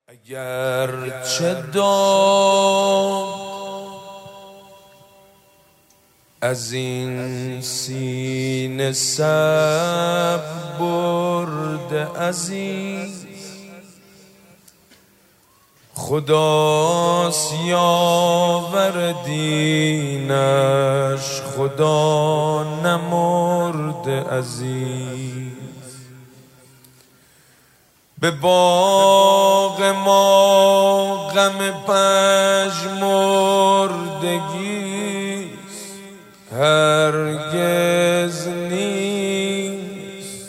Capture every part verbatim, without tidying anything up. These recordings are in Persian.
اگر چه داغ از این سینه سب برده عزیز، خداست یاور دینش خدا نمرده عزیز. به باغ ما غم پژمردگیست هرگز نیست.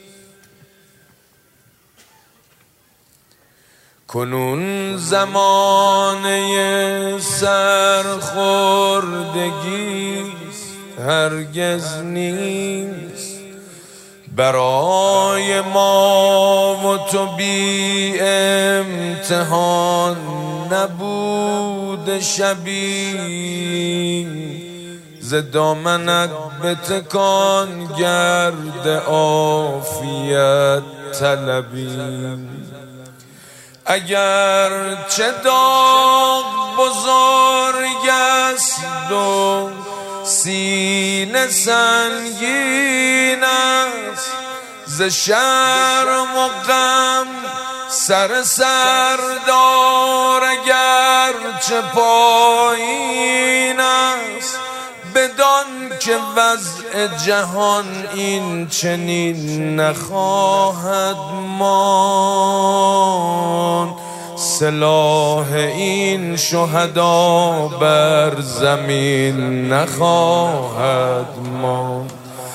کنون زمانه سرخوردگیست هرگز نیست. برای ما و تو بی امتحان نبود شبی، ز دامنت بتکان گرد عافیت طلبی. اگر چه داغ بزرگ است و سینه سنگین است، ز شرم و غم سر سر دار اگر چه پایین است. بدان که وضع جهان این چنین نخواهد ماند، سلاح این شهدا بر زمین نخواهد ماند.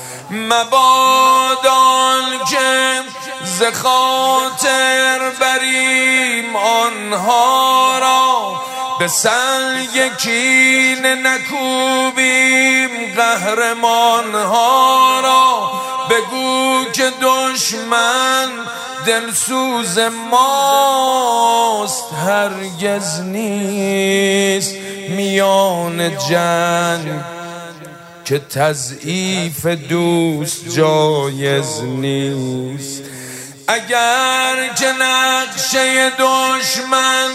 مبادا که ز خاطر بریم آنها را، به سنگ کینه نکوبیم قهرمانها را. بگو که دشمن دلسوز ماست هرگز نیست. میان جنگ که تضعیف دوست جایز نیست. اگر که نقشه دشمن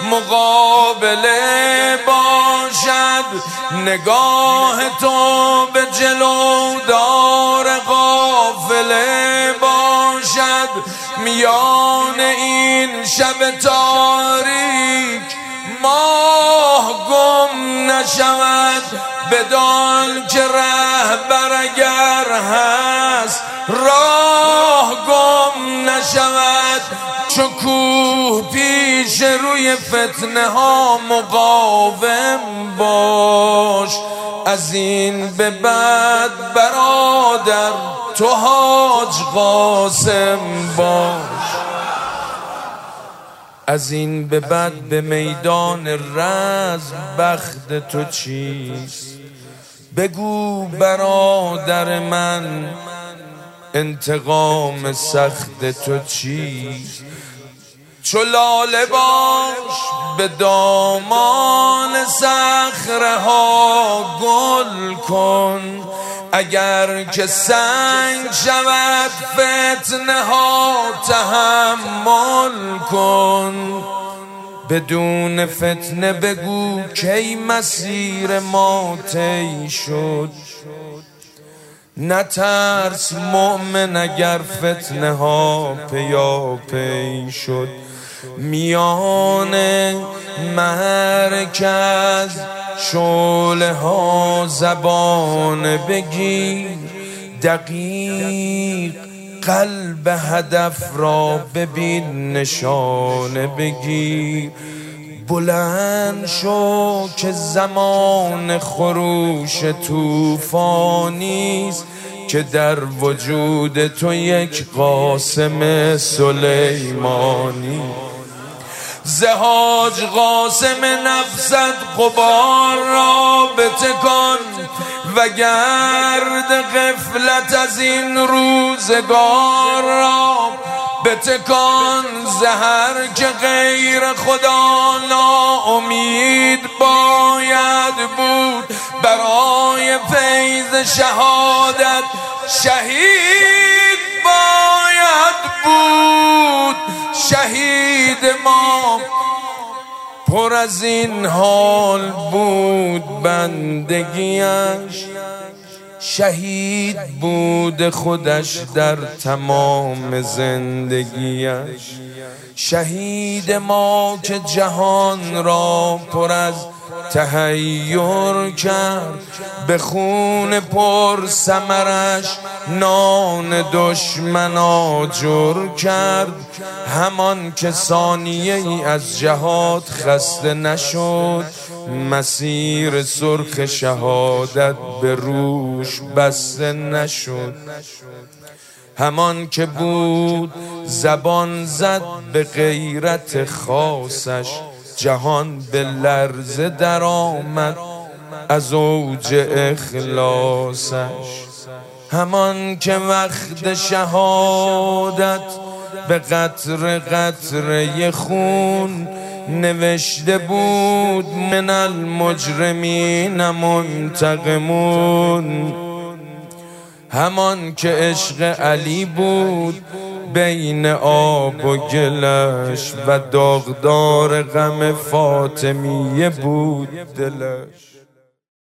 مقابله باشد، نگاه تو به جلو دار قافله باشد. میان این شب تاریک ماه گم نشود. بدان که رهبر اگر هست راه گم نشود. چو کوه پیش روی فتنه ها مقاوم باش. از این به بعد برادر تو حاج قاسم باش. از این به بعد به میدان رزم بخت تو چیست؟ بگو برادر من انتقام سخت تو چیست؟ چو لاله باش به دامان صخره ها گل کن. اگر که سنگ شود فتنه ها تحمل کن. بدون فتنه بگو کی مسیر ما طی شد. نترس مؤمن اگر فتنه ها پیاپی شد. میان مرکز شعله ها زبان بگیر. دقیق قلب هدف را ببین نشانه بگیر. بلند شو که زمان خروش طوفانیست، که در وجود تو یک قاسم سلیمانی. ز حاج قاسم نفست غبار را بتکان، و گرد غفلت از این روزگار را بتکان. زهر که غیر خدا ناامید باید بود. برای فیض شهادت شهید باید بود. شهید ما پر از این حال بود بندگیش، شهید بود خودش در تمام زندگیش. شهید ما که جهان را پر از تحیر کرد، به خون پر ثمرش نان دشمن آجر کرد. همان که ثانیه ای از جهاد خسته نشد، مسیر سرخ شهادت به روش بسته نشد. همان که بود زبان زد به غیرت خاصش، جهان به لرزه در آمد از اوج اخلاصش. همان که وقت شهادت به قطره قطره خون نوشته بود من المجرمین منتقمون. همان که عشق علی بود بین آب و گلش، و داغدار غم فاطمیه بود دلش.